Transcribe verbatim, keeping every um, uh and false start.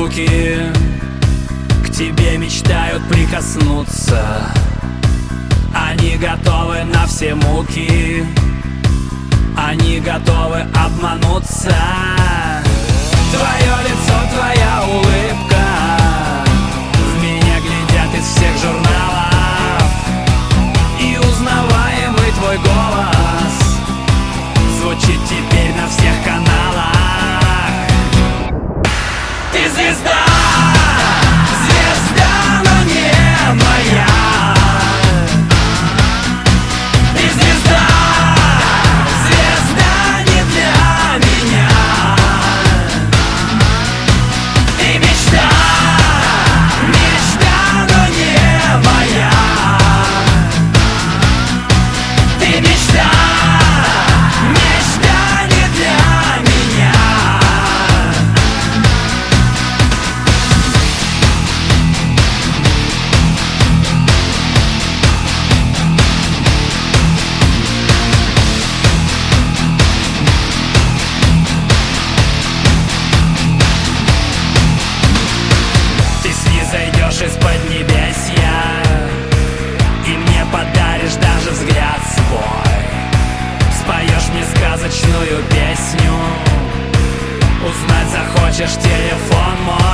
руки к тебе мечтают прикоснуться. Они готовы на все муки, они готовы обмануться. Твое лицо, твоя улыбка в меня глядят из всех журналов, и узнаваемый твой голос звучит теперь на всех каналах. Ты звезда, звезда, но не моя. Ты звезда, звезда не для меня. Ты мечта, мечта, но не моя. Ты мечта, мечта не для меня. Ты снизойдешь из-под небесья и мне подаришь даже взгляд свой. Споешь мне сказочную песню, узнать захочешь телефон мой.